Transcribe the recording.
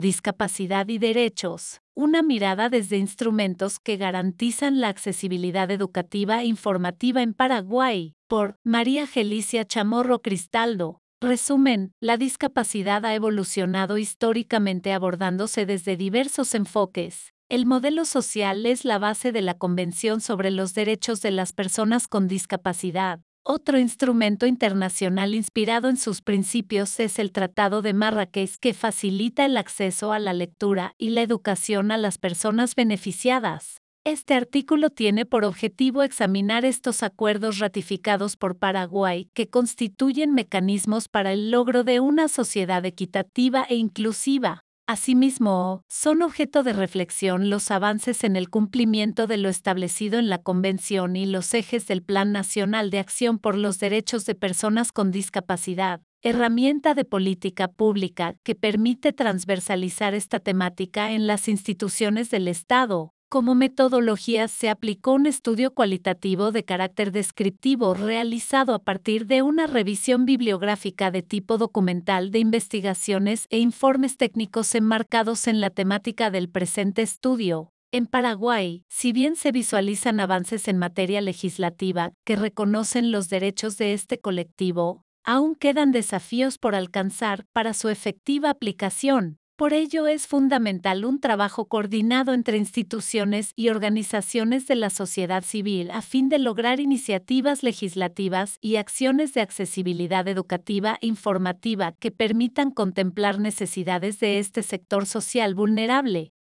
Discapacidad y derechos. Una mirada desde instrumentos que garantizan la accesibilidad educativa e informativa en Paraguay, por María Gelicia Chamorro Cristaldo. Resumen, la discapacidad ha evolucionado históricamente abordándose desde diversos enfoques. El modelo social es la base de la Convención sobre los Derechos de las Personas con Discapacidad. Otro instrumento internacional inspirado en sus principios es el Tratado de Marrakech, que facilita el acceso a la lectura y la educación a las personas beneficiadas. Este artículo tiene por objetivo examinar estos acuerdos ratificados por Paraguay que constituyen mecanismos para el logro de una sociedad equitativa e inclusiva. Asimismo, son objeto de reflexión los avances en el cumplimiento de lo establecido en la Convención y los ejes del Plan Nacional de Acción por los Derechos de Personas con Discapacidad, herramienta de política pública que permite transversalizar esta temática en las instituciones del Estado. Como metodología se aplicó un estudio cualitativo de carácter descriptivo realizado a partir de una revisión bibliográfica de tipo documental de investigaciones e informes técnicos enmarcados en la temática del presente estudio. En Paraguay, si bien se visualizan avances en materia legislativa que reconocen los derechos de este colectivo, aún quedan desafíos por alcanzar para su efectiva aplicación. Por ello es fundamental un trabajo coordinado entre instituciones y organizaciones de la sociedad civil a fin de lograr iniciativas legislativas y acciones de accesibilidad educativa e informativa que permitan contemplar necesidades de este sector social vulnerable.